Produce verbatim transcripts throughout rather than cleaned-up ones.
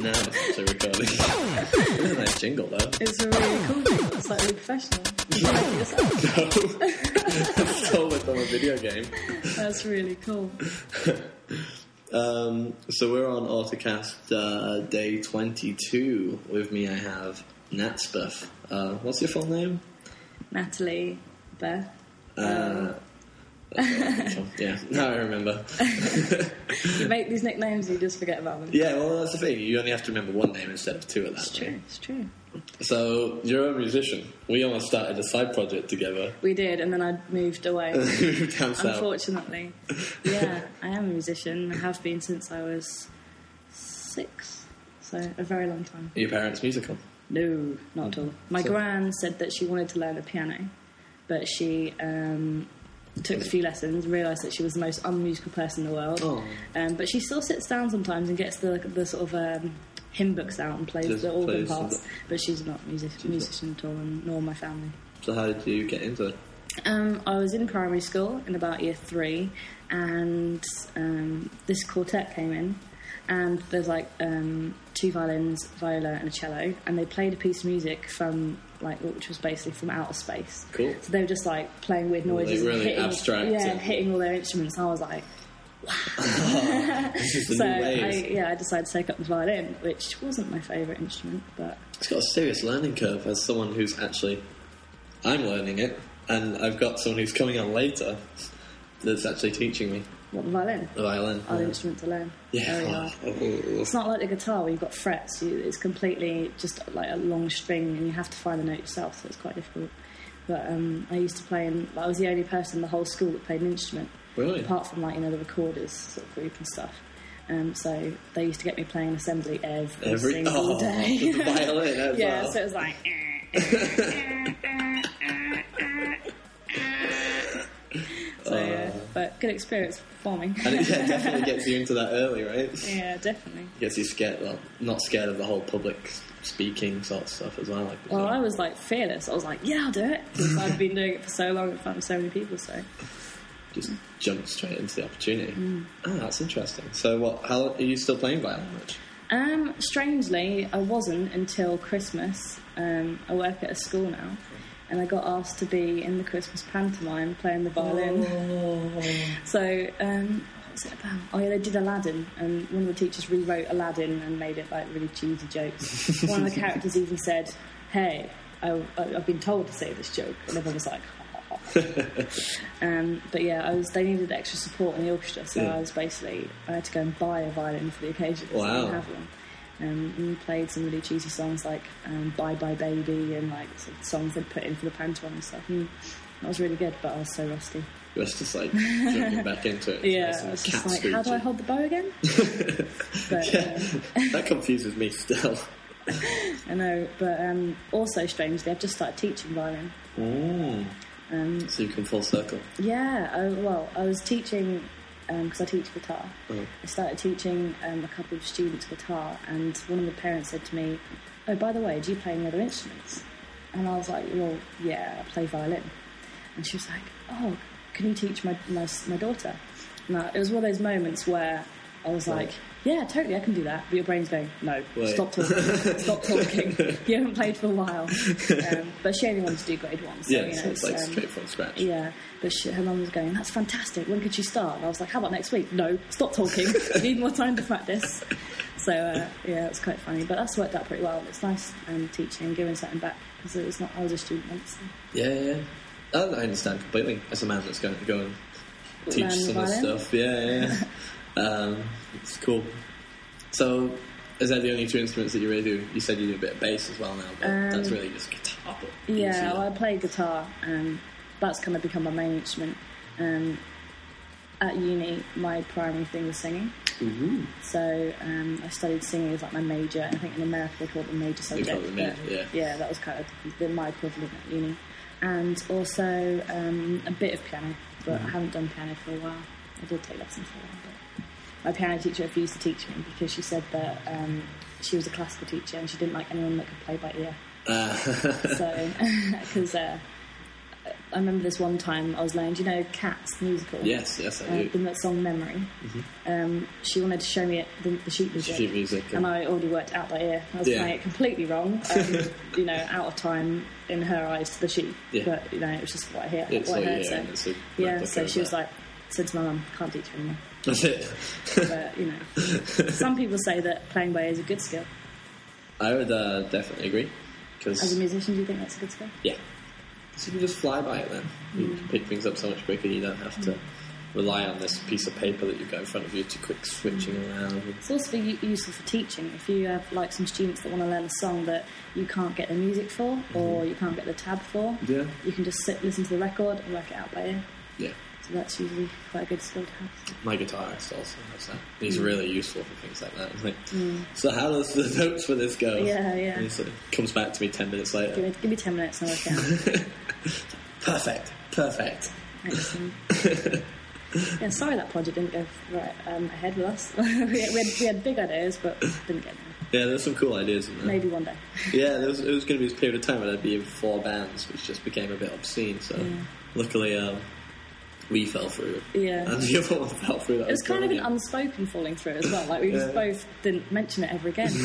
Now it's actually recording. It's a nice jingle, though. It's a really cool jingle. It's like really professional. Did you make it yourself? No. I stole it from a video game. That's really cool. Um, so we're on AutoCast uh, day twenty-two. With me I have Natsbuff. Uh, what's your full name? Natalie Beth. Uh, yeah, now I remember. You make these nicknames and you just forget about them. Yeah, well, that's the thing. You only have to remember one name instead of two at that It's point. true, it's true. So, you're a musician. We almost started a side project together. We did, and then I moved away. Moved down south. Unfortunately. Yeah, I am a musician. I have been since I was six. So, a very long time. Are your parents musical? No, not at all. My So- gran said that she wanted to learn the piano, but she um, took a few lessons, realised that she was the most unmusical person in the world. Oh. Um, but she still sits down sometimes and gets the the sort of um, hymn books out and plays Just the organ plays parts. the- But she's not a music- musician at all, and nor my family. So how did you get into it? Um, I was in primary school in about year three, and um, this quartet came in, and there's like um, two violins, viola, and a cello, and they played a piece of music from like which was basically from outer space. Cool. So they were just like playing weird Well, noises, they and really hitting, abstract yeah, and- hitting all their instruments. And I was like, Oh, this is the so new I, wave. yeah, I decided to take up the violin, which wasn't my favourite instrument, but It's got a serious learning curve as someone who's actually... I'm learning it, and I've got someone who's coming on later that's actually teaching me what the violin, the violin. hard Yeah. instrument to learn. Yeah. Very hard. Oh, oh, It's not like the guitar where you've got frets. You, it's completely just like a long string, and you have to find the note yourself, so it's quite difficult. But um, I used to play in... I was the only person in the whole school that played an instrument, really? apart from like you know the recorders sort of group and stuff. Um, so they used to get me playing assembly every, Every single oh, day. the violin as yeah, well. so it was like... so yeah, but good experience performing. And it yeah, definitely gets you into that early, right? Yeah, definitely. Gets you scared, well, not scared of the whole public speaking sort of stuff as well. Like, Well, I was like fearless. I was like, yeah, I'll do it. Because I'd been doing it for so long in front of so many people, so... just jump straight into the opportunity. Mm. Oh, that's interesting. So, what? How are you still playing violin much? Um, strangely, I wasn't until Christmas. Um, I work at a school now, and I got asked to be in the Christmas pantomime playing the violin. Oh. So, um, what was it about? Oh yeah, they did Aladdin, and one of the teachers rewrote Aladdin and made it like really cheesy jokes. One of the characters even said, "Hey, I, I, I've been told to say this joke," and everyone was like, ha, ha, ha. um, but yeah, I was. They needed extra support in the orchestra, so Yeah. I was basically I had to go and buy a violin for the occasion. 'cause I Wow. didn't have one. Um, and we played some really cheesy songs like um, "Bye Bye Baby" and like sort of songs they'd put in for the pantomime and stuff. And that was really good, but I was so rusty. It was just like jumping back into it. Yeah, Nice and I was just cat like, how do I screeching. hold the bow again? But Yeah, uh, that confuses me still. I know, but um, also strangely, I've just started teaching violin. Mm. Um, So you come full circle. yeah, I, well, I was teaching because I teach guitar. Oh. I started teaching um, a couple of students guitar, and one of the parents said to me, "Oh, by the way, do you play any other instruments?" And I was like, "Well, yeah, I play violin." And she was like, "Oh, can you teach my my, my daughter?" And I, it was one of those moments where I was like, "Yeah, totally, I can do that." But your brain's going, "No, Wait. stop talking, stop talking. You haven't played for a while." Um, but she only wanted to do grade one, so Yeah, you know, so it's like um, straight from scratch. yeah, but she, her mum was going, "That's fantastic. When could she start?" And I was like, "How about next week?" "No, stop talking. I need more time to practice." So uh, yeah, it's quite funny, but that's worked out pretty well. It's nice um, teaching and giving something back because it was not. I was a student once. So. Yeah, yeah. I I understand completely. As a man that's going to go and teach Learn some of the violin? stuff. Yeah, yeah. yeah. um, it's cool. So, is that the only two instruments that you really do? You said you do a bit of bass as well now, but Um, that's really just guitar. But Yeah, easier. well, I play guitar, and that's kind of become my main instrument. Um, at uni, my primary thing was singing. Ooh. So um, I studied singing as like my major. I think in America they call it the major subject. call it the major, but yeah. Yeah, that was kind of the, my equivalent at uni. And also um, a bit of piano, but Mm-hmm. I haven't done piano for a while. I did take lessons for a while, but my piano teacher refused to teach me because she said that um, she was a classical teacher and she didn't like anyone that could play by ear. Uh, So, because uh, I remember this one time I was laying, do you know Cats, the musical? Yes, yes, I uh, do. The song Memory. Mm-hmm. Um, she wanted to show me it, the, the sheet music. Sheet music. And I already worked out by ear. I was Yeah. playing it completely wrong. Um, you know, out of time in her eyes to the sheet. Yeah. But, you know, it was just what I hear. It's what what I you heard. hear, So, and it's a yeah, replica so of she was that. like, said to my mum, can't teach you anymore. That's it. But, you know, some people say that playing by ear is a good skill. I would uh, definitely agree. As a Because, musician, do you think that's a good skill? yeah. Because you can just fly by it then. You Mm. can pick things up so much quicker. You don't have to rely on this piece of paper that you've got in front of you to quick switching around. It's also be useful for teaching. If you have like some students that want to learn a song that you can't get the music for, or you can't get the tab for, Yeah. you can just sit, listen to the record, and work it out by ear. Yeah. So that's usually quite a good skill to have. My guitarist also has that. He's Mm. really useful for things like that. It's like, so how does the notes for this go? Yeah, yeah. And he sort of comes back to me ten minutes Give later. me, give me ten minutes and I'll work it out. Perfect. Perfect. Excellent. Yeah, sorry that project didn't go right um, ahead with us. we, had, we, had, we had big ideas, but didn't get there. Yeah, there's some cool ideas in there. Maybe one day. Yeah, there was, it was going to be this period of time where there'd be four bands, which just became a bit obscene. So, Yeah. luckily, um, we fell through. Yeah. And the other one fell through. That It was kind of an brilliant. unspoken falling through as well. Like, we just Yeah. both didn't mention it ever again.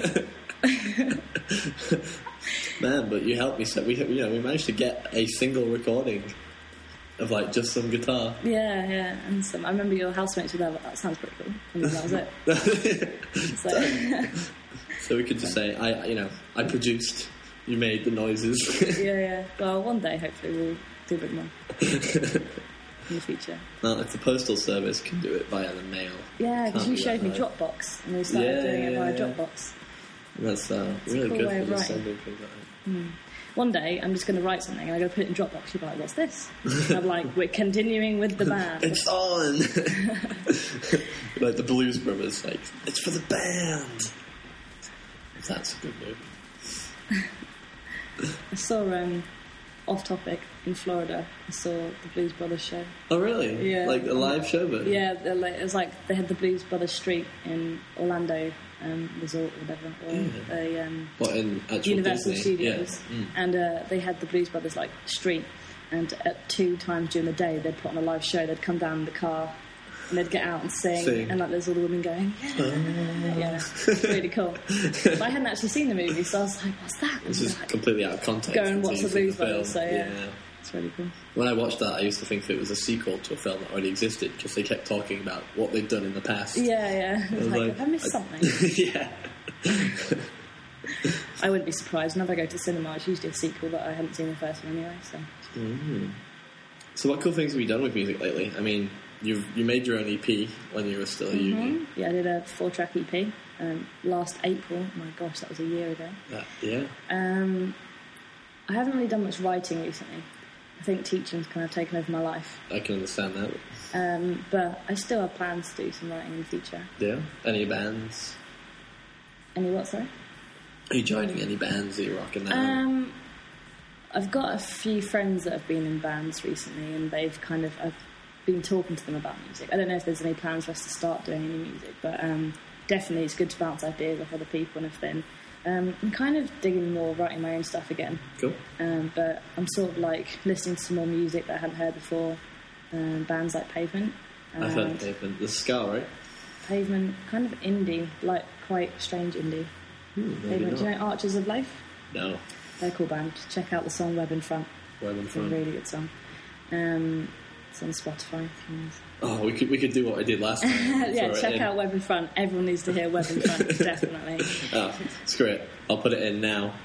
Man, but you helped me. So we, you know, we managed to get a single recording of like just some guitar. Yeah, yeah. And some, I remember your housemates were there, like, that sounds pretty cool. And then that was it. So, So we could just say, I, you know, I produced. You made the noises. yeah, yeah. Well, one day, hopefully, we'll do a bit more in the future. Well, if the postal service can do it via the mail, Yeah, because can't you be showed that me hard. Dropbox, and we started Yeah, doing it via yeah. Dropbox. That's uh, a really cool good way for of just writing. sending things like that. One day, I'm just going to write something, and I'm going to put it in Dropbox. You'll be like, what's this? And I'm like, we're continuing with the band. It's on! Like the Blues Brothers, like, it's for the band! That's a good movie. I saw, um, off topic, in Florida, I saw the Blues Brothers show. Oh, really? Yeah. Like a live show, but Yeah, they're like, it was like they had the Blues Brothers Street in Orlando um, Resort or whatever, or Yeah. a um, What, in actual Universal Disney? Studios, Yeah. Mm. and uh, they had the Blues Brothers like street, and at two times during the day they'd put on a live show. They'd come down in the car and they'd get out and sing, Sing. and like there's all the women going, yeah, yeah, it's really cool. But I hadn't actually seen the movie, so I was like, what's that? This And is like, completely out of context. go and until watch you the see Blues film. Brothers, so yeah. It's really cool. When I watched that, I used to think that it was a sequel to a film that already existed because they kept talking about what they'd done in the past. Yeah, yeah. It was I was like, like, have I missed I- something? Yeah. I wouldn't be surprised. Whenever I go to the cinema, it's usually a sequel, but I haven't seen the first one anyway, so. Mm. So what cool things have you done with music lately? I mean, you you made your own E P when you were still at uni. Yeah, I did a four-track E P um, last April. My gosh, that was a year ago. Uh, yeah. Um, I haven't really done much writing recently. I think teaching's kind of taken over my life. I can understand that. Um, but I still have plans to do some writing in the future. Yeah. Any bands? Any what, sorry? Are you joining any bands that you're rocking now? Um, I've got a few friends that have been in bands recently, and they've kind of I've been talking to them about music. I don't know if there's any plans for us to start doing any music, but um, definitely it's good to bounce ideas off other people and everything. Um, I'm kind of digging more, writing my own stuff again. Cool. Um, but I'm sort of like listening to some more music that I hadn't heard before. Um, bands like Pavement. I've heard and Pavement. The Ska, right? Pavement, kind of indie, like quite strange indie. Hmm, maybe Pavement. not. Do you know Archers of Life? No. They're a cool band. Check out the song Web in Front. Web in It's a Front. really good song. Um, it's on Spotify. If you want. Oh, we could we could do what I did last time. Yeah, Throw it check in. out Web in Front. Everyone needs to hear Web in Front, definitely. Oh, screw it. I'll put it in now.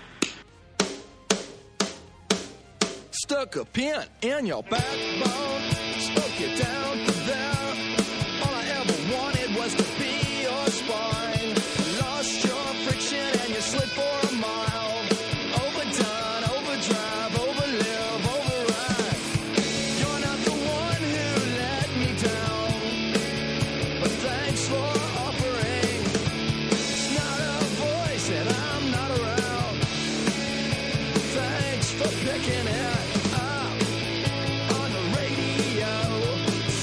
Stuck a pin in your backbone, spoke you down to there. All I ever wanted was to be your spine. Lost your friction and you slid for a mile. Overdone, overdrive, overlive, override. You're not the one who let me down, but thanks for offering. It's not a voice and I'm not around. Thanks for picking it up on the radio.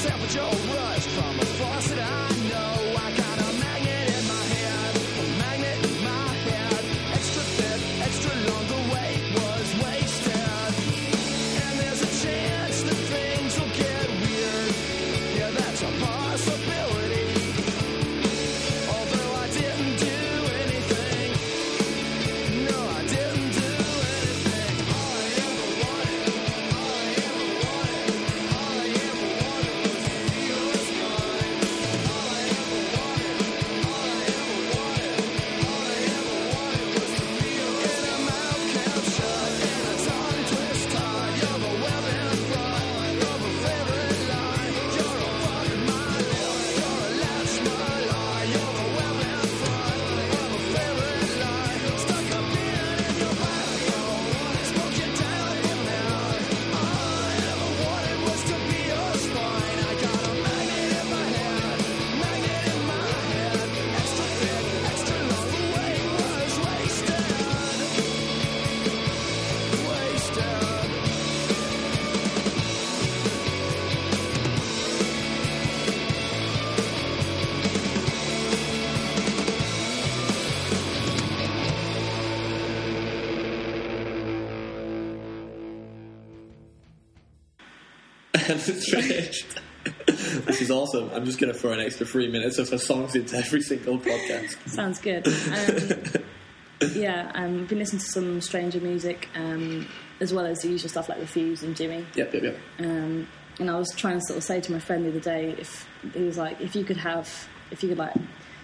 and it's finished. This is awesome. I'm just going to throw an extra three minutes of her songs into every single podcast. Sounds good. Um, yeah, um, I've been listening to some stranger music, um, as well as the usual stuff like Refuse and Jimmy. Yep, yep, yep. Um, and I was trying to sort of say to my friend the other day, if he was like, if you could have, if you could like,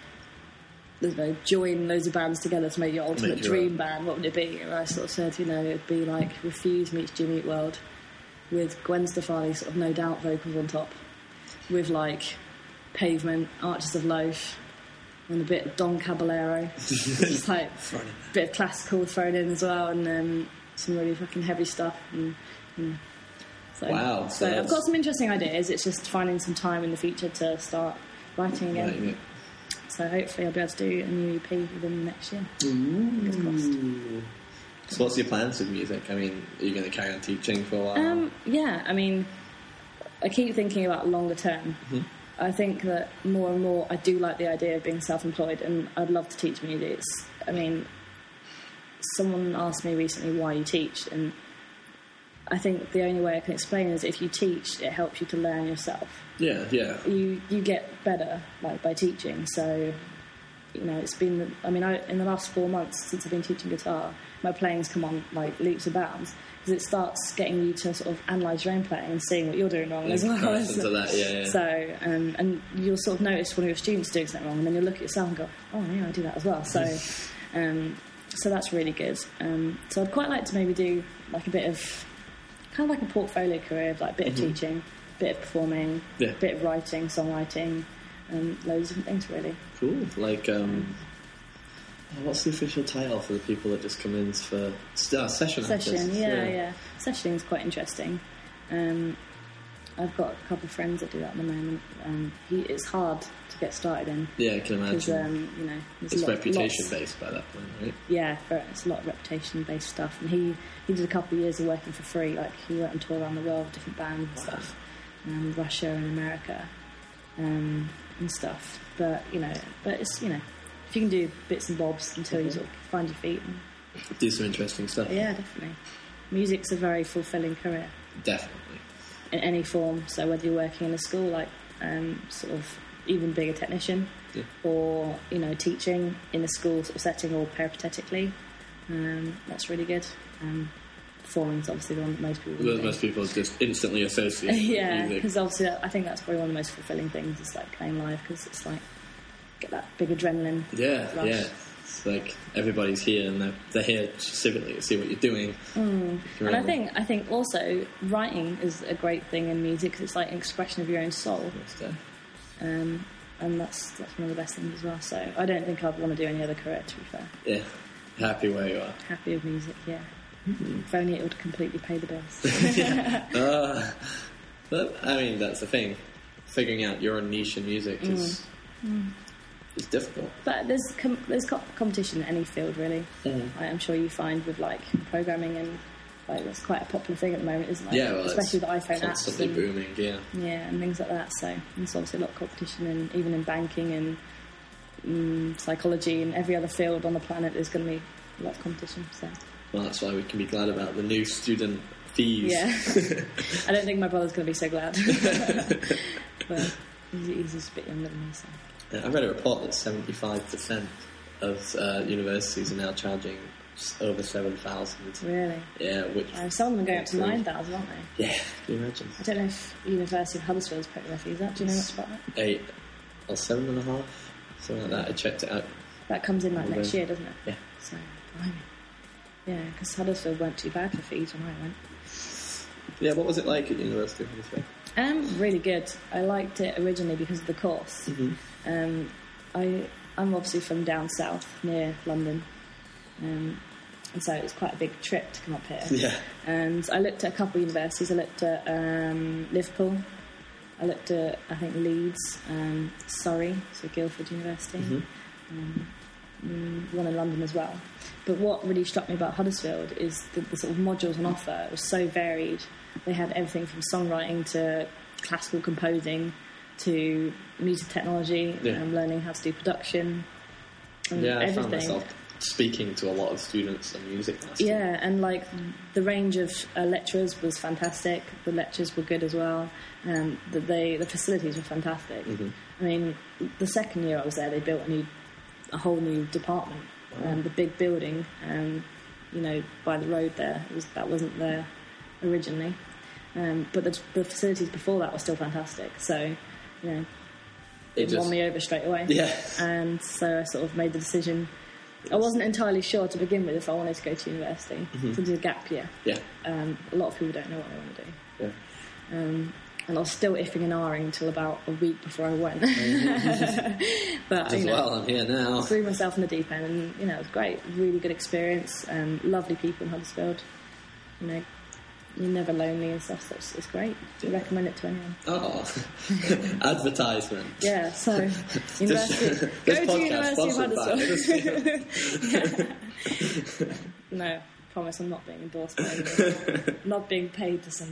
I don't know, join loads of bands together to make your ultimate Make your dream own. band, what would it be? And I sort of said, you know, it'd be like Refuse meets Jimmy Eat World, with Gwen Stefani sort of No Doubt vocals on top, with like Pavement, Archers of Loaf, and a bit of Don Caballero, just like a bit of classical thrown in as well, and um, some really fucking heavy stuff. And, and so, Wow, So, so I've got some interesting ideas. It's just finding some time in the future to start writing again. Writing it. So hopefully I'll be able to do a new E P within next year. Fingers crossed. So what's your plans with music? I mean, are you going to carry on teaching for a while? Um, yeah, I mean, I keep thinking about longer term. Mm-hmm. I think that more and more I do like the idea of being self-employed, and I'd love to teach music. It's, I mean, someone asked me recently why you teach, and I think the only way I can explain is if you teach, it helps you to learn yourself. Yeah, yeah. You you get better like by teaching. So, you know, it's been. I mean, I, in the last four months since I've been teaching guitar, my playing's come on like leaps and bounds, because it starts getting you to sort of analyse your own playing and seeing what you're doing wrong as well. Comparison to that, yeah, yeah. So, um, and you'll sort of notice one of your students doing something wrong, and then you'll look at yourself and go, "Oh, yeah, I do that as well." So, um, so that's really good. Um, so I'd quite like to maybe do like a bit of, kind of like a portfolio career, of like a bit of teaching, a bit of performing, Yeah. a bit of writing, songwriting, and loads of different things really. Cool. Like, um, oh, what's the official title for the people that just come in for uh, session? Session, artists? yeah, yeah. Sessioning is quite interesting. Um, I've got a couple of friends that do that at the moment. Um, he, it's hard to get started in Yeah, I can because imagine. um, you know there's it's lot, reputation lots, based by that point, right? Yeah, for, it's a lot of reputation based stuff. And he, he did a couple of years of working for free. Like he went on tour around the world with different bands and stuff, um, Russia and America, um, and stuff. But you know, but it's you know, if you can do bits and bobs until you sort of find your feet. And, Do some interesting stuff. yeah, definitely. Music's a very fulfilling career. Definitely. In any form, so whether you're working in a school, like um, sort of even being a technician, Yeah. or you know teaching in a school sort of setting, or peripatetically, um, that's really good. Um, performing's obviously the one that most people Well, do. most people just instantly associate yeah, with music. because obviously I think that's probably one of the most fulfilling things. It's like playing live, because it's like get that big adrenaline. Yeah, rush. yeah. It's like everybody's here and they're, they're here specifically to see what you're doing. Mm. And I think I think also writing is a great thing in music, because it's like an expression of your own soul. Um, and that's that's one of the best things as well. So I don't think I'd want to do any other career, to be fair. Yeah, happy where you are. Happy with music, yeah. Mm-hmm. If only it would completely pay the bills. Uh, but I mean, that's the thing. Figuring out your own niche in music is Mm. is difficult. But there's com- there's co- competition in any field, really. Mm. I, I'm sure you find with like programming, and like that's quite a popular thing at the moment, isn't it? Yeah, well, especially it's the iPhone apps constantly and, booming. Yeah, yeah, and things like that. So there's obviously a lot of competition, and even in banking and mm, psychology and every other field on the planet, there's going to be a lot of competition. So well, that's why we can be glad about the new student fees. yeah, I don't think my brother's going to be so glad. But he's, he's just a bit younger than me, so. I read a report that seventy-five percent of uh, universities are now charging s- over seven thousand. Really? Yeah, which Uh, some of them are going up to Cool. nine thousand, aren't they? yeah, can you imagine? I don't know if University of Huddersfield's putting their fees up. Do you know much about that? Eight or seven and a half, something like that. I checked it out. That comes in like Okay. next year, doesn't it? Yeah. So, blimey. Yeah, because Huddersfield weren't too bad for fees when I went. Yeah, what was it like at University of Huddersfield? Um, really good. I liked it originally because of the course. Mm-hmm. Um, I, I'm obviously from down south, near London. Um, and so it was quite a big trip to come up here. Yeah. And I looked at a couple of universities. I looked at um, Liverpool. I looked at, I think, Leeds, um, Surrey, so Guildford University. Mhm. Um, mm, one in London as well. But what really struck me about Huddersfield is the, the sort of modules on offer. It was so varied. They had everything from songwriting to classical composing to music technology, Yeah. and learning how to do production and Yeah, I everything. found myself speaking to a lot of students and music classes. Yeah, and like the range of uh, lecturers was fantastic. The lectures were good as well. Um, the, they, the facilities were fantastic. Mm-hmm. I mean, the second year I was there, they built a new, a whole new department. Wow. Um, the big building, um, you know, by the road there, it was, that wasn't there originally. Um, but the, the facilities before that were still fantastic. So, you know, it, it just won me over straight away. Yeah. And so I sort of made the decision. I wasn't entirely sure to begin with if I wanted to go to university, mm-hmm. to do a gap year. Yeah. Um, a lot of people don't know what they want to do. Yeah. Um, and I was still iffing and ahhing until about a week before I went. But As you know, well, I'm here now. I threw myself in the deep end, and you know, it was great. Really good experience. Um, lovely people in Huddersfield. You know, you're never lonely and stuff. So it's, it's great. I recommend it to anyone. Oh, advertisement. Yeah. So university. This Go to podcast University of sponsored by Huddersfield. Yeah. No, I promise I'm not being endorsed by anyone. I'm not being paid to say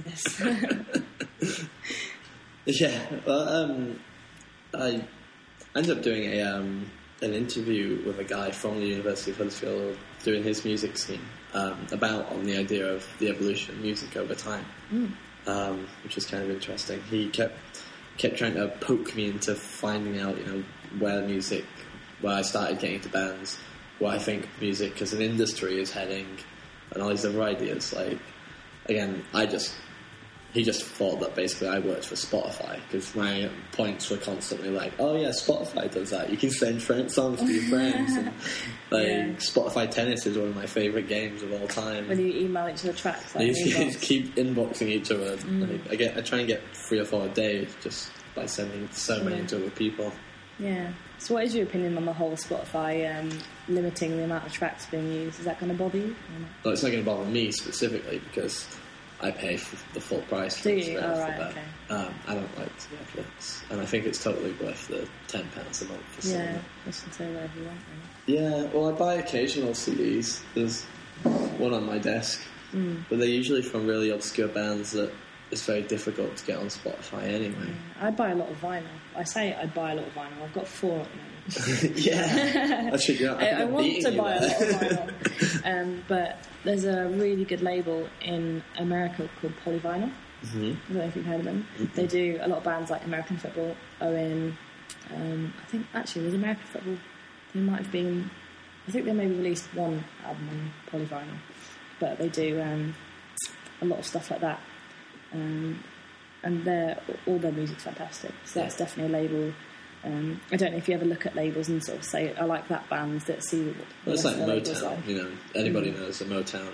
this. Yeah. Well, um, I ended up doing a um, an interview with a guy from the University of Huddersfield doing his music scene um, about on the idea of the evolution of music over time, Mm. um, which was kind of interesting. He kept kept trying to poke me into finding out, you know, where music, where I started getting into bands, where I think music as an industry is heading, and all these other ideas. Like, again, I just he just thought that basically I worked for Spotify, because my points were constantly like, oh yeah, Spotify does that. You can send friend songs to your friends. And, like, Yeah. Spotify Tennis is one of my favourite games of all time. When you email each other tracks, like They an inbox. keep inboxing each other. Mm. Like, I get, I try and get three or four a day just by sending so many Yeah. to other people. Yeah. So what is your opinion on the whole Spotify um, limiting the amount of tracks being used? Is that going to bother you? Or not? Well, it's not going to bother me specifically because I pay for the full price for Do it you? straight Oh, off the right, bat. okay. Um, I don't like Netflix, and I think it's totally worth the ten pounds a month for Yeah. something. Listen to whatever you want, really. Yeah, well, I buy occasional C Ds. There's one on my desk, Mm. but they're usually from really obscure bands that it's very difficult to get on Spotify anyway. Yeah. I buy a lot of vinyl. I say I buy a lot of vinyl. I've got four at the moment. Yeah, I should. Yeah, I, I want to buy a lot of there. vinyl, um, but there's a really good label in America called Polyvinyl. Mm-hmm. I don't know if you've heard of them. Mm-hmm. They do a lot of bands like American Football, Owen. Um, I think actually there's American Football. They might have been. I think they maybe released one album on Polyvinyl, but they do um, a lot of stuff like that. Um, and they're, all their music's fantastic. So that's definitely a label. Um, I don't know if you ever look at labels and sort of say, I like that band, that see what Well, it's the like rest of the labels Motown, like. you know. Anybody Mm. knows a Motown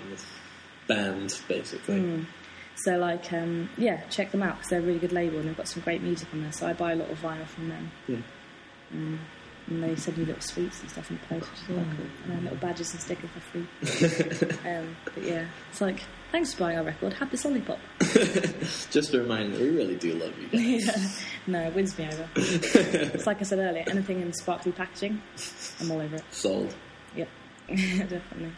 band, basically. Mm. So, like, um, yeah, check them out because they're a really good label and they've got some great music on there. So I buy a lot of vinyl from them. Yeah. Um, and they send you little sweets and stuff in the post, which is quite cool. And then little badges and stickers for free. um, but yeah, it's like, thanks for buying our record. Have this lollipop. Just a reminder, we really do love you guys. Yeah. No, it wins me over. It's like I said earlier, anything in sparkly packaging, I'm all over it. Sold. Yep, definitely.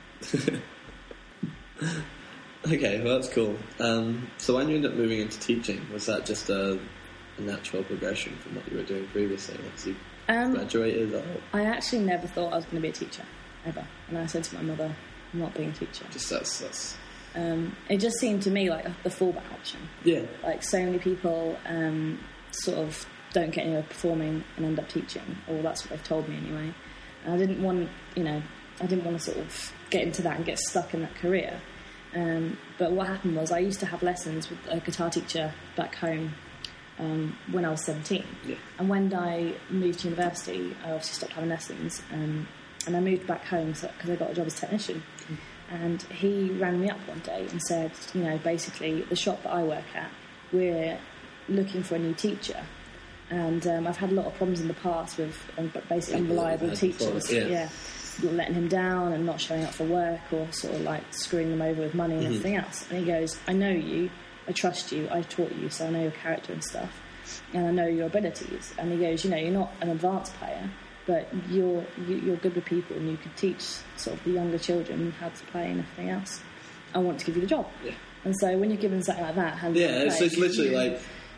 Okay, well, that's cool. Um, so when you ended up moving into teaching, was that just a, a natural progression from what you were doing previously once you Um, graduated? Or I actually never thought I was going to be a teacher, ever. And I said to my mother, I'm not being a teacher. just that's, that's... Um, it just seemed to me like the fallback option. Yeah. Like so many people um, sort of don't get anywhere performing and end up teaching, or that's what they've told me anyway. And I didn't want, you know, I didn't want to sort of get into that and get stuck in that career. Um, but what happened was I used to have lessons with a guitar teacher back home um, when I was seventeen. Yeah. And when I moved to university, I obviously stopped having lessons, um, and I moved back home because I got a job as technician. Mm. And he rang me up one day and said, you know, basically, the shop that I work at, we're looking for a new teacher. And um, I've had a lot of problems in the past with um, basically People that unreliable you've had before, teachers. yeah. Letting him down and not showing up for work, or sort of like screwing them over with money and Mhm. everything else. And he goes, I know you, I trust you, I taught you, so I know your character and stuff, and I know your abilities. And he goes, you know, you're not an advanced player, but you're you, you're good with people and you can teach sort of the younger children how to play and everything else. I want to give you the job. Yeah. And so when you're given something like that, hand Yeah, it's, play, it's literally like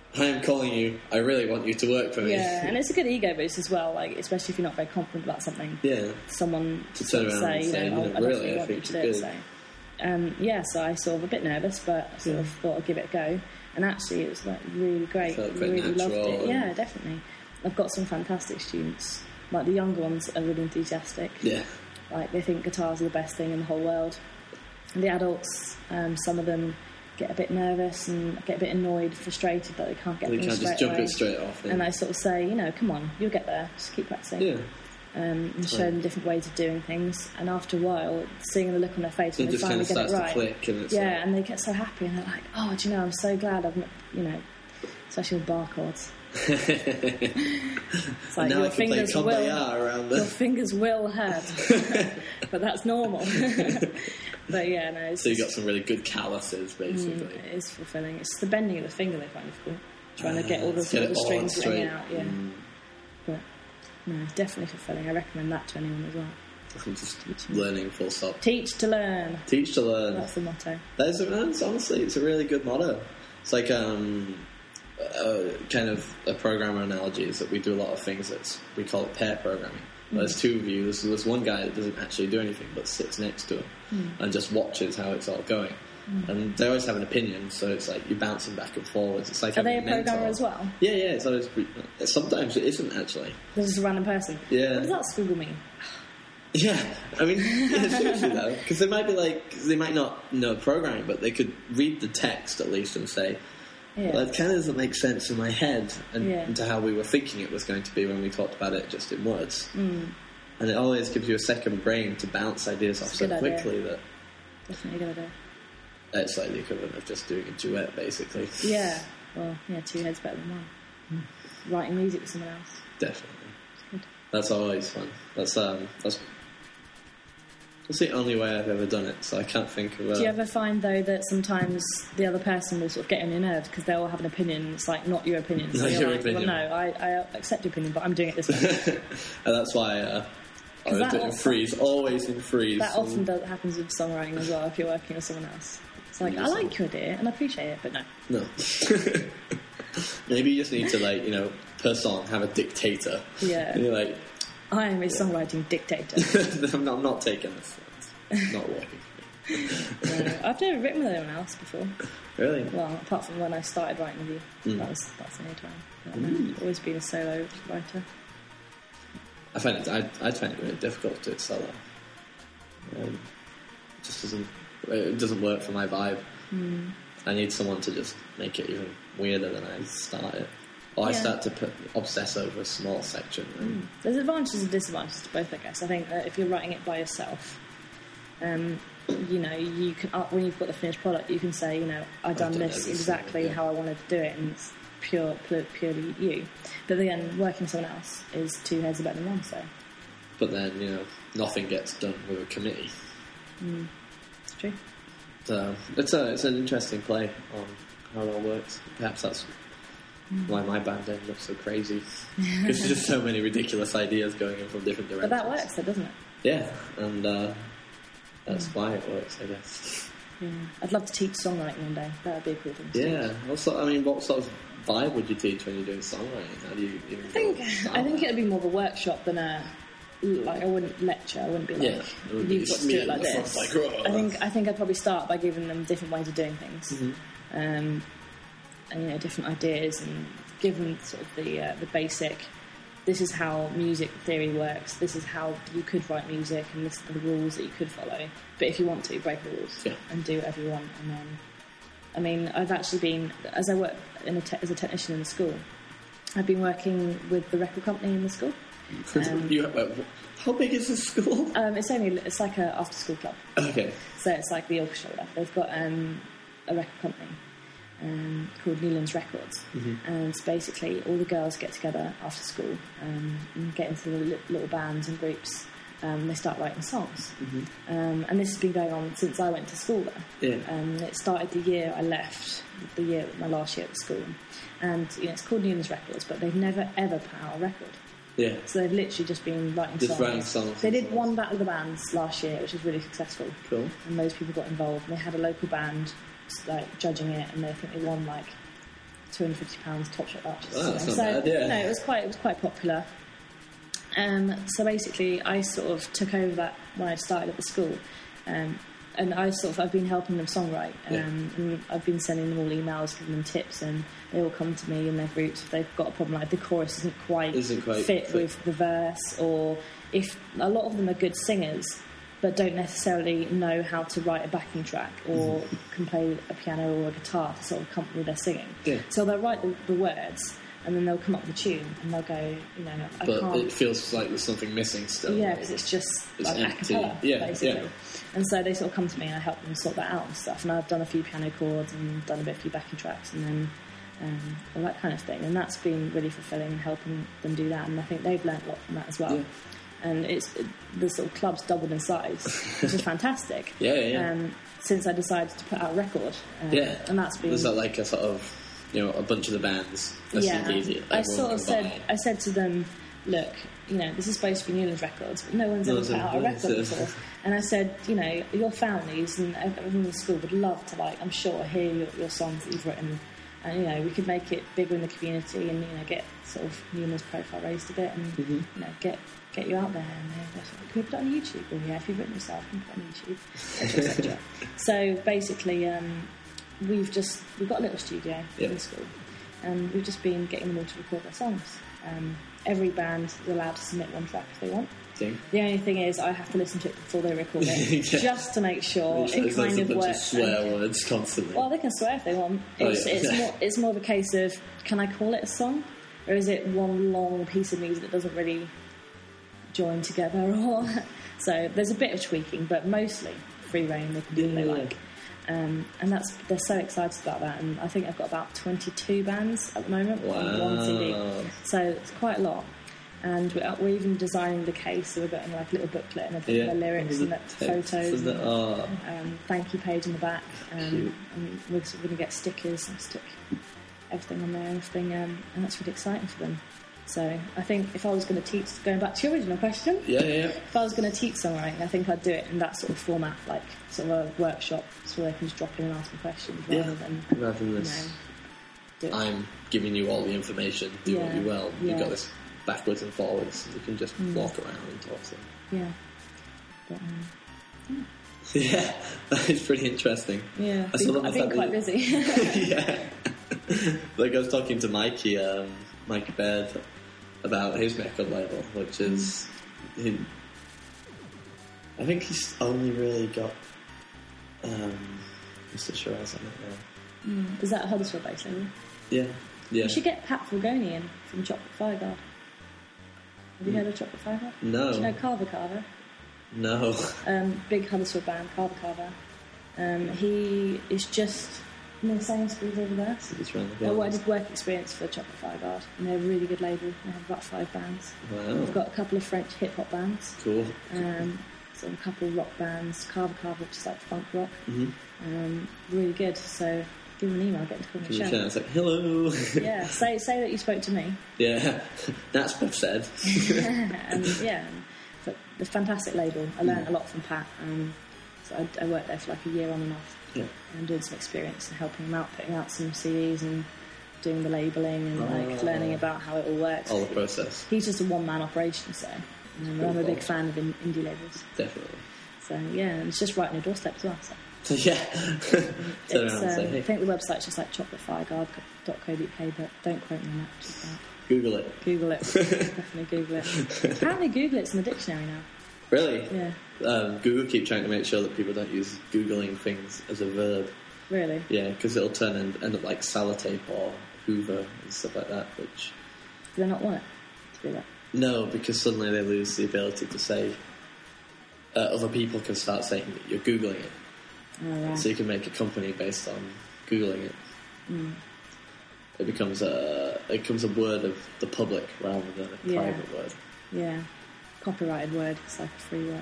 I am calling you. I really want you to work for me. Yeah, and it's a good ego boost as well, like, especially if you're not very confident about something. Yeah. Someone To turn around say, and you say, know, no, oh, I really, definitely I want you think to you're do it. good. So, um, yeah, so I sort of a bit nervous, but I sort Yeah. of thought I'd give it a go. And actually, it was like really great. Felt quite Really loved natural it. and- Yeah, definitely. I've got some fantastic students. Like the younger ones are really enthusiastic. Yeah. Like they think guitars are the best thing in the whole world. And the adults, um, some of them get a bit nervous and get a bit annoyed, frustrated that they can't get They things can't straight just jump away. it straight off. And I sort of say, you know, come on, you'll get there. Just keep practicing. Yeah. Um, and show Right. them different ways of doing things. And after a while, seeing the look on their face when It they just kind finally of get it starts to right. click and it's Yeah, like, and they get so happy and they're like, oh, do you know, I'm so glad I've, met, you know, especially with bar chords. It's like and now your I can play fingers will, Kumbaya around your the... fingers will hurt, but that's normal. But yeah, no, it's So you just- got some really good calluses, basically. Mm, it is fulfilling. It's the bending of the finger they find difficult. Trying to get all the, Get all it the all strings straight. laying out, yeah. Mm. But no, it's definitely fulfilling. I recommend that to anyone as well. I'm just learning full stop. Teach to learn. Teach to learn. That's the motto. That is, that's honestly, it's a really good motto. It's like um, uh, kind of a programmer analogy is that we do a lot of things that's, we call it pair programming. Mm-hmm. There's two of you. There's, there's one guy that doesn't actually do anything but sits next to him Mm. and just watches how it's all going. And they always have an opinion, so it's like you're bouncing back and forwards. It's like Are they having a mentor. programmer as well? Yeah, yeah. It's always, sometimes it isn't actually. This is a random person. Yeah. What does that squiggle mean? Yeah, I mean, yeah, seriously though, because they might be like, they might not know programming, but they could read the text at least and say, Yeah. well, it kind of doesn't make sense in my head and Yeah. into how we were thinking it was going to be when we talked about it just in words. Mm, And it always gives you a second brain to bounce ideas off It's a so good idea. quickly that definitely a good idea. it's like the equivalent of just doing a duet, basically. Yeah. Well, yeah, two heads better than one. Writing music with someone else. Definitely. Good. That's always fun. That's um, that's that's the only way I've ever done it. So I can't think of. Uh, Do you ever find, though, that sometimes the other person will sort of get on your nerves because they'll have an opinion, it's like not your opinion. So Not you're your like, opinion. well, no, I, I accept your opinion, but I'm doing it this way. and that's why uh, I 'Cause was that doing often- freeze, always in freeze. That and- often does, happens with songwriting as well if you're working with someone else. It's like, I Yes. like your idea and I appreciate it, but no. No. Maybe you just need to, like, you know, per song have a dictator. Yeah. And you're like, I am a songwriting dictator. I'm, not, I'm not taking this. It's not working for me. No, I've never written with anyone else before. Really? Well, apart from when I started writing with you. Mm. That was that's the only time. But no, I've always been a solo writer. I find it, I'd, I'd find it really difficult to do it solo. Um, it just doesn't, it doesn't work for my vibe. Mm. I need someone to just make it even weirder than I start it. Or I Yeah. start to put, obsess over a small section. And, There's advantages and disadvantages to both, I guess. I think that if you're writing it by yourself, um, you know, you can uh, when you've got the finished product, you can say, you know, I've done done this everything, exactly yeah. how I wanted to do it, and it's pure, pure purely you. But again, working with someone else is two heads are better than one. So But then, you know, nothing gets done with a committee. mm, it's true. So it's a it's an interesting play on how it all works. Perhaps that's why my band ended up so crazy. Because there's just so many ridiculous ideas going in from different directions. But that works, though, doesn't it? Yeah, and uh, that's why it works, I guess. Yeah. I'd love to teach songwriting one day. That would be a cool thing to Yeah. teach. What sort, I mean, what sort of vibe would you teach when you're doing songwriting? How do you even I think go I think about it'd be more of a workshop than a like I wouldn't lecture. I wouldn't be like Yeah, it would be you've got to do me it like in the front, this. like, "Whoa." I think I think I'd probably start by giving them different ways of doing things, Mhm. um, and you know different ideas, and give them sort of the uh, the basic. This is how music theory works. This is how you could write music, and this are the rules that you could follow. But if you want to, break the rules Yeah. and do whatever you want. And then, I mean, I've actually been as I work in a te- as a technician in the school. I've been working with the record company in the school. Um, you, uh, how big is this school? Um, it's only it's like a after school club, Okay. so it's like the orchestra. Whatever. They've got um, a record company um, called Newlands Records, and basically all the girls get together after school um, and get into the li- little bands and groups. Um, they start writing songs, um, and this has been going on since I went to school there. Yeah. Um, it started the year I left, the year my last year at school, and you know it's called Newlands Records, but they've never ever put out a record. Yeah. So they've literally just been writing Just songs. writing songs They and did songs. one Battle of the Bands last year, which was really successful. Cool. And those people got involved. And they had a local band like judging it, and they I think they won like two hundred fifty pounds Top Shop vouchers. Oh, that's you know. not so bad, yeah. you know, it was quite it was quite popular. Um, so basically, I sort of took over that when I started at the school, um, and I sort of I've been helping them songwrite, um, Yeah. and I've been sending them all emails, giving them tips, and they all come to me in their groups if they've got a problem like the chorus isn't quite, Isn't quite fit fit. with the verse, or if a lot of them are good singers but don't necessarily know how to write a backing track or Mm-hmm. can play a piano or a guitar to sort of accompany their singing. Yeah. So they'll write the, the words and then they'll come up with a tune and they'll go, you know, I But can't. it feels like there's something missing still. Yeah, because it's just It's like a empty. cappella, Yeah, basically. yeah. And so they sort of come to me and I help them sort that out and stuff. And I've done a few piano chords and done a bit of few backing tracks and then um, all that kind of thing. And that's been really fulfilling, helping them do that. And I think they've learnt a lot from that as well. Yeah. And it's it, the sort of club's doubled in size, which is fantastic. Yeah, yeah, yeah. Um, since I decided to put out a record, um, Yeah. and that's been Is that like a sort of, you know, a bunch of the bands? a yeah. C D that I everyone sort of can said buy? I said to them, look, you know, this is supposed to be Newlands Records, but no one's No ever one's put ever out a done record it. before. And I said, you know, your families and everyone in the school would love to, like, I'm sure, hear your, your songs that you've written. And, you know, we could make it bigger in the community and, you know, get sort of Newlands' profile raised a bit and, Mm-hmm. you know, get get you out there. And they're like, can we put it on YouTube? Well, yeah, if you've written yourself, you can put it on YouTube, et cetera, et cetera. So basically, um, we've just, we've got a little studio Yeah. in the school and we've just been getting them all to record their songs. Um, every band is allowed to submit one track if they want. Thing. The only thing is I have to listen to it before they record it, Yeah. just to make sure It's it like kind a of bunch works. of swear words constantly. Well, they can swear if they want. Oh, It's, yeah. it's, more, it's more of a case of, can I call it a song? Or is it one long piece of music that doesn't really join together? Or So there's a bit of tweaking, but mostly free reign, they can do what they Yeah. like. Um, and that's they're so excited about that. And I think I've got about twenty-two bands at the moment on one C D. Wow. So it's quite a lot. And we're, we're even designing the case, so we're getting like a little booklet and a bit Yeah. of the lyrics The and the text, photos. isn't it? and, Oh. um, thank you page in the back, um, Cute. and we're going to get stickers and stick everything on there and everything, um, and that's really exciting for them. So I think if I was going to teach, going back to your original question, Yeah, yeah, yeah. if I was going to teach songwriting, I think I'd do it in that sort of format, like sort of a workshop, so they can just drop in and ask me questions rather Yeah. than Rather than you this, know, do it. I'm giving you all the information, do what Yeah, you will. You've yeah. got this backwards and forwards, you can just Mm. walk around and talk to them. Yeah, but um, Yeah, that is pretty interesting. yeah, I I've saw been, that I've been the quite fact busy. Yeah. Like I was talking to Mikey, um, Mike Baird, about his record label, which is... He, I think he's only really got um, Mister Shiraz on it now. Mm. Is that a Huddersfield based label? Yeah, yeah. You should get Pat Fulgoni in from Chocolate Fireguard. Have you heard of Chocolate Fireguard? No, Do you know Carver Carver? no. Um, big Huddersfield band, Carver Carver. Um, he is just in the same schools over there. It's round the Oh, corner. I did work experience for Chocolate Fireguard, and they're a really good label. They have about five bands. Wow, They've got a couple of French hip hop bands, cool. um, sort of a couple of rock bands, Carver Carver, which is like funk rock. Mm-hmm. Um, really good. So give them an email, get them to come on Give me a the shout. show. It's like, hello. Yeah, say say that you spoke to me. Yeah, that's what I've said. and yeah, and but the fantastic label. I learned a lot from Pat. Um, so I, I worked there for like a year on and off, Yeah. and doing some experience and helping him out, putting out some C Ds and doing the labelling and like Oh. learning about how it all works. All the process, He's just a one man operation, so um, I'm a big fan of in, indie labels. definitely. So yeah, and it's just right on your doorstep as well. So. So yeah, turn It's, around and um, say, I hey, think the website's just like chocolate fireguard dot co dot uk, but don't quote me on that. Just that. Google it. Google it. Definitely Google it. Apparently Google it's in the dictionary now. Really? Yeah. Um, Google keep trying to make sure that people don't use Googling things as a verb. Really? Yeah, because it'll turn and end up like Sellotape or Hoover and stuff like that, which... Do they not want it to do that? No, because suddenly they lose the ability to say... Uh, other people can start saying that you're Googling it. Oh, right. So you can make a company based on Googling it. Mm. It becomes a it becomes a word of the public rather than a Yeah. private word. Yeah. Copyrighted word. It's like a free word.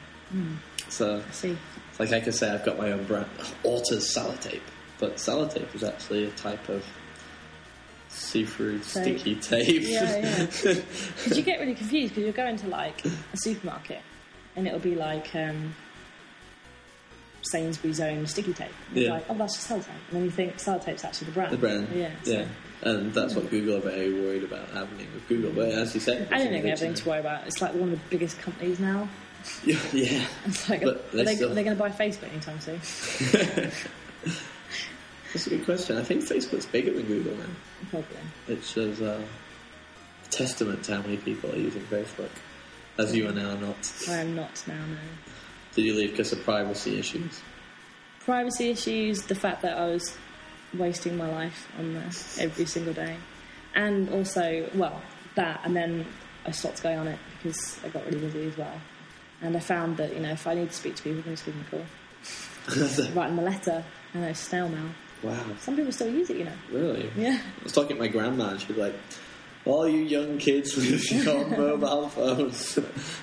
So I see. it's like I can say I've got my own brand, Authors Sellotape, but Sellotape is actually a type of see-through So- sticky tape. Yeah, yeah. Because you get really confused because you'll go into like a supermarket and it'll be like um, Sainsbury's own sticky tape. And Yeah. It's like, oh, that's just sellotape. And then you think sellotape's actually the brand. The brand. Yeah. So. Yeah. And that's what Google are very worried about happening with Google. But as you said, I don't think they have anything to worry about. It's like one of the biggest companies now. Yeah. yeah. It's like, But are they, still- are they going to buy Facebook anytime soon? That's a good question. I think Facebook's bigger than Google now. Probably. It shows uh, a testament to how many people are using Facebook, as you are now not. I am not now, no. Did you leave because of privacy issues? Privacy issues, the fact that I was wasting my life on there every single day. And also, well, that, and then I stopped going on it because I got really busy as well. And I found that, you know, if I need to speak to people, I'm going to give them a call. Write them a letter, I know, snail mail. Wow. Some people still use it, you know. Really? Yeah. I was talking to my grandma and she was like, all you young kids with your mobile phones.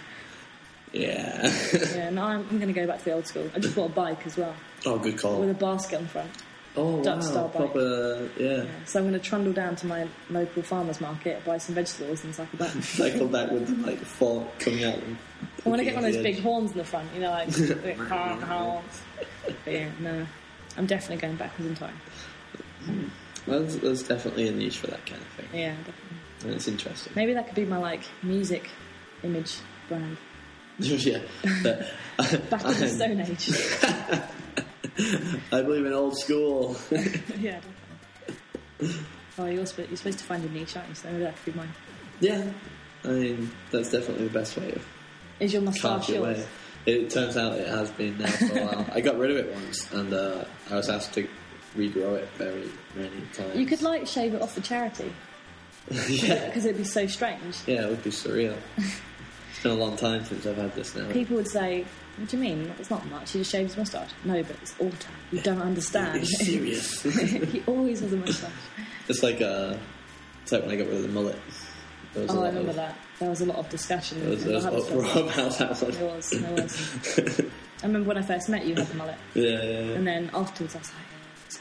Yeah. Yeah, no, I'm, I'm going to go back to the old school. I just bought a bike as well, Oh, good call. with a basket on the front. Oh, Dutch wow. style bike. Proper, yeah. Yeah. So I'm going to trundle down to my local farmer's market, buy some vegetables and cycle back. Cycle back with like the fork coming out. And I want to get one of those the big edge. horns in the front, you know, like, like honk, honk. But yeah, no, I'm definitely going backwards in time. Well, there's, there's definitely a niche for that kind of thing. Yeah, definitely. And it's interesting. Maybe that could be my, like, music image brand. Yeah. But, Back in the Stone Age. I believe in old school. Yeah, definitely. Oh, you're supposed, you're supposed to find your niche, aren't you? So maybe that could be mine. Yeah. I mean, that's definitely the best way of Is your moustache carving yours? away. It turns out it has been now for a while. I got rid of it once, and uh, I was asked to regrow it very many times. You could, like, shave it off for charity. yeah. Because it'd be so strange. Yeah, it would be surreal. It's been a long time since I've had this now. People would say, what do you mean? It's not much. He just shaves his moustache. No, but it's all time. You don't understand. It's serious. He always has a moustache. It's like uh, it's like when I got rid of the mullet. There was a Oh, I lot remember of, that. There was a lot of discussion. There was, in there was the Hubs uproar Club. about that one. There was, there was. I remember when I first met you, you had the mullet. Yeah, yeah, yeah. And then afterwards I was like,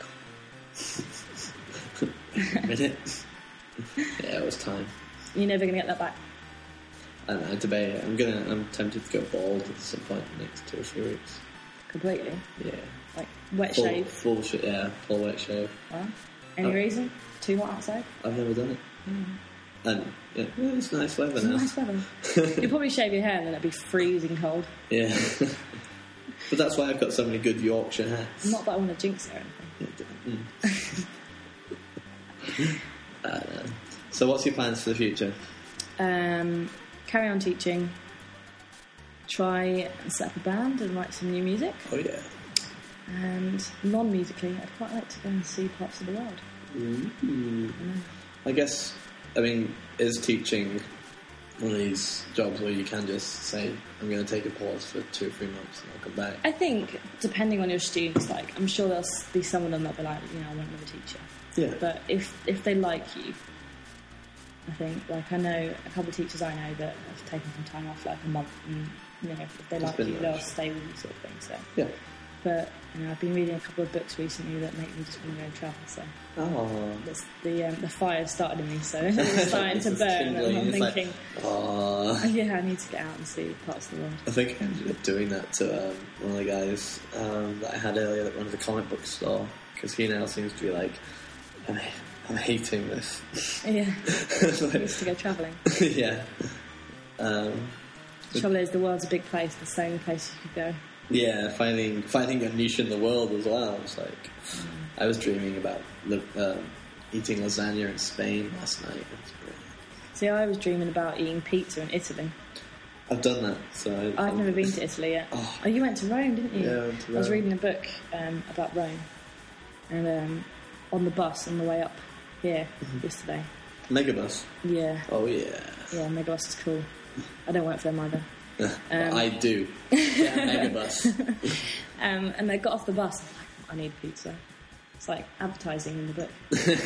it's gone. Minute. Yeah, it was time. You're never going to get that back. I don't know, debate it. I'm gonna. I'm tempted to go bald at some point in the next two or three weeks. Completely. Yeah. Like, wet Full, shave. full sh- yeah, full wet shave. Huh? Any Oh. reason? Too hot outside? I've never done it. Mm. And yeah, well, it's nice weather It's now. nice weather. You'd probably shave your hair and then it'd be freezing cold. Yeah. But that's why I've got so many good Yorkshire hats. Not that I want to jinx it or anything. Mm. I don't know. So what's your plans for the future? Um, carry on teaching. Try and set up a band and write some new music. Oh yeah. And non-musically, I'd quite like to go and see parts of the world. Mm. I guess, I mean, is teaching one of these jobs where you can just say, I'm going to take a pause for two or three months and I'll come back? I think, depending on your students, like, I'm sure there'll be some of them that'll be like, you know, I want another teacher. Yeah. But if if they like you, I think, like, I know a couple of teachers I know that have taken some time off, like a month, and, you know, if they It's like been you, nice. they'll stay with you, sort of thing, so. Yeah. But, you know, I've been reading a couple of books recently that make me just want to go and travel, so. Oh. That's the um, the fire started in me, so it's starting to It's burn, and kindling. I'm It's like, thinking, oh. yeah, I need to get out and see parts of the world. I think I ended up doing that to um, one of the guys um, that I had earlier that runs the comic book store, because he now seems to be like, I'm, I'm hating this. Yeah, Like, I used to go travelling. yeah. Um, The trouble is, the world's a big place. There's so many places you could go. yeah, finding finding a niche in the world as well. It's like Mm. I was dreaming about li- um, eating lasagna in Spain last night. It was brilliant. See, I was dreaming about eating pizza in Italy. I've done that, so I, I've never been to Italy yet. Oh. Oh, you went to Rome, didn't you? Yeah, I went to I was Rome. reading a book um, about Rome, and um, on the bus on the way up here yesterday. Megabus. Yeah, Oh yeah. yeah, Megabus is cool. I don't work for them either. But I do. Yeah, Megabus. Um, and they got off the bus. And like, I need pizza. It's like advertising in the book.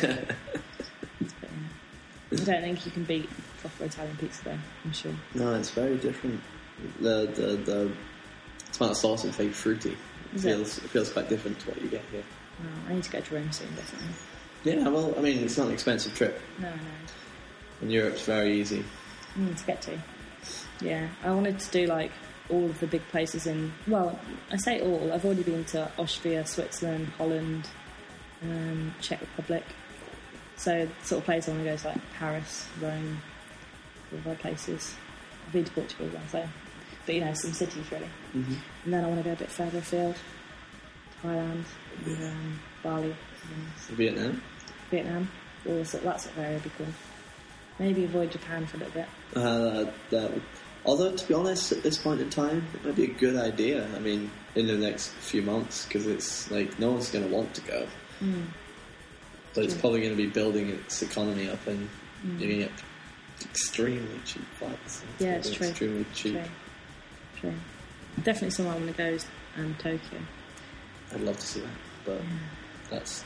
But, yeah. I don't think you can beat proper Italian pizza though, I'm sure. No, it's very different. The the the tomato sauce is very fruity. It Is it? feels it feels quite different to what you get here. Oh, I need to go to Rome soon, definitely. Yeah, well, I mean, it's not an expensive trip, No, no. and Europe's very easy. I need to get to. Yeah, I wanted to do like all of the big places in, well, I say all, I've already been to Austria, Switzerland, Holland, um, Czech Republic. So the sort of place I want to go is like Paris, Rome, all of our places. I've been to Portugal, I'll say. But, you know, some cities, really. Mm-hmm. And then I want to go a bit further afield. Thailand, and, um, Bali. And Vietnam? Vietnam. All sort that sort of area would be cool. Maybe avoid Japan for a little bit. Uh, that would, although, to be honest, at this point in time, it might be a good idea. I mean, in the next few months, because it's like no one's going to want to go. Mm. So it's True. probably going to be building its economy up and Mm. giving it extremely cheap flights. Yeah, it's true. Extremely cheap. True. True. Definitely somewhere I want to go is um, Tokyo. I'd love to see that, but Yeah. that's.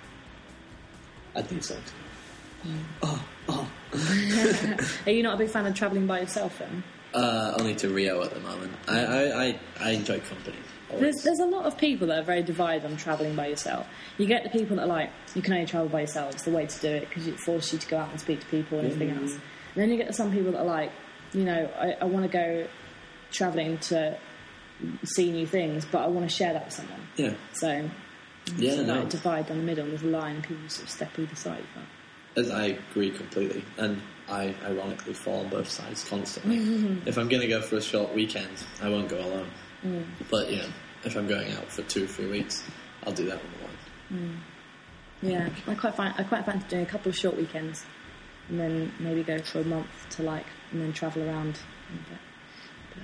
I'd need something. Mm. Oh, oh. Are you not a big fan of travelling by yourself then? Uh, only to Rio at the moment. I, I, I, I enjoy company. There's, Always. there's a lot of people that are very divided on travelling by yourself. You get the people that are like, you can only travel by yourself, it's the way to do it because it forces you to go out and speak to people and everything Mm. else. And then you get some people that are like, you know, I, I want to go travelling to see new things, but I want to share that with someone. Yeah. So, Yeah, sort of no. like divide down the middle, and there's a line, and people sort of step either side of that. As I agree completely, and I ironically fall on both sides constantly. If I'm going to go for a short weekend, I won't go alone. Mm. But, you know, if I'm going out for two or three weeks, I'll do that with one. Yeah, I quite find I quite fancy doing a couple of short weekends, and then maybe go for a month to like, and then travel around. And but,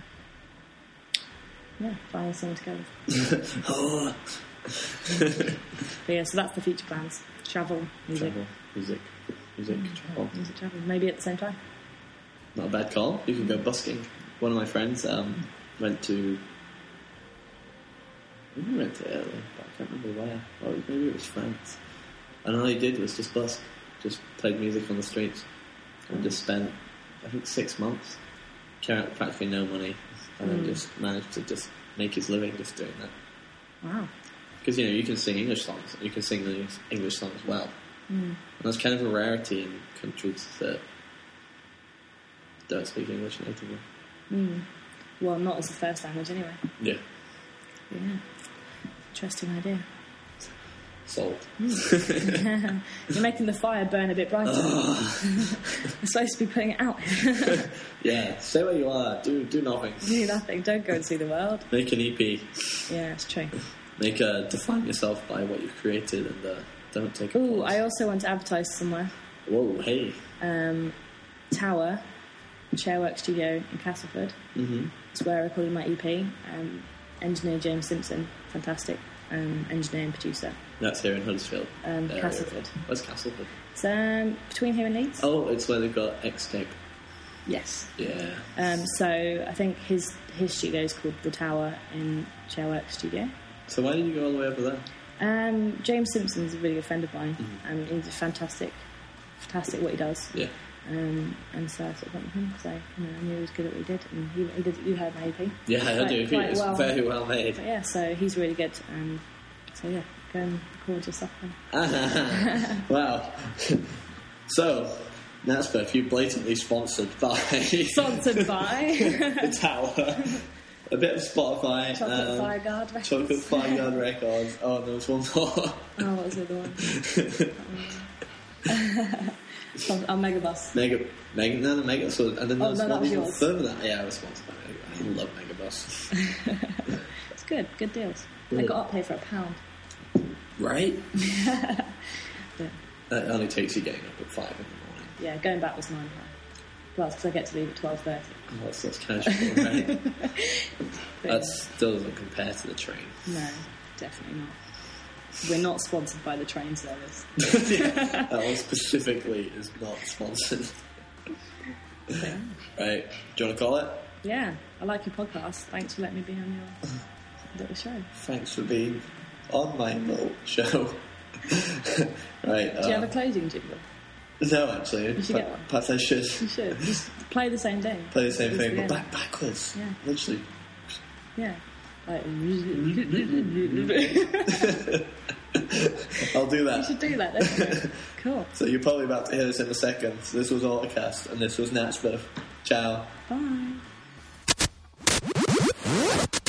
but, yeah, find something to go with. Oh. But yeah, so that's the future plans: travel, music, Travel, music, music, travel. music, travel. Maybe at the same time. Not a bad call. You can go busking. One of my friends um, went to. Maybe went to Italy, but I can't remember where. Or maybe it was France. And all he did was just busk, just played music on the streets, and just spent, I think, six months, carrying practically no money, and then Mm. just managed to just make his living just doing that. Wow. Because you know you can sing English songs, you can sing English, English songs well, Mm. and that's kind of a rarity in countries that don't speak English natively. Mm. Well, not as a first language anyway. Yeah, Yeah. Interesting idea. sold. You're making the fire burn a bit brighter. You're supposed to be putting it out. Yeah, stay where you are. Do do nothing. Do nothing. Don't go and see the world. Make an E P. Yeah, it's true. Make a define yourself by what you've created, and uh, don't take. a Ooh, pause. I also want to advertise somewhere. Whoa, hey. Um, Tower, Chairwork Studio in Castleford. Mm-hmm. It's where I recorded my E P. Um, engineer James Simpson, fantastic. Um, engineer and producer. That's here in Huddersfield. Um, area. Castleford. Where's Castleford? It's um, between here and Leeds. Oh, it's where they've got X-Tape. Yes. Yeah. Um, so I think his his studio is called The Tower in Chairwork Studio. So why did you go all the way over there? Um, James Simpson's a really good friend of mine, Mhm. and he's fantastic, fantastic what he does. Yeah. Um, and so I sort of went with him. So you know, I knew he was good at what he did, and he, he did. You heard my E P. Yeah, I Quite- do. quite It's well. very well made. But yeah, so he's really good. Um, so yeah, go and record your stuff then. Wow. So, Natsperth, you blatantly sponsored by Sponsored by The Tower. A bit of Spotify. Chocolate um, Fire Guard Records. Chocolate Fire Guard Records. Oh, there was one more. Oh, what was the other one? Sponsor- oh, Megabus. Mega, Mega, no, no, Mega. So, and then Oh, there was no, that one was even yours. further than that. Yeah, I was sponsored by Mega. I love Megabus. It's good, good deals. I Yeah. got up here for a pound. Right? Yeah. That only takes you getting up at five in the morning. Yeah, going back was nine. Well, because I get to leave at twelve thirty. Oh, that's, that's casual, right? That still doesn't compare to the train. No, definitely not. We're not sponsored by the train service. Yeah, that one specifically is not sponsored. So, Right, do you want to call it? yeah, I like your podcast. Thanks for letting me be on your little show. Thanks for being on my little show. Right. Do you have a closing jingle? No, actually. You should get one. Perhaps I should You should. Just play the same thing. play the same It's thing, the but end. back backwards. Yeah. Literally. Yeah. Like, I'll do you that. should do that, definitely. Cool. So you're probably about to hear this in a second. So this was Autocast, and this was Natsperth. Ciao. Bye. Bye.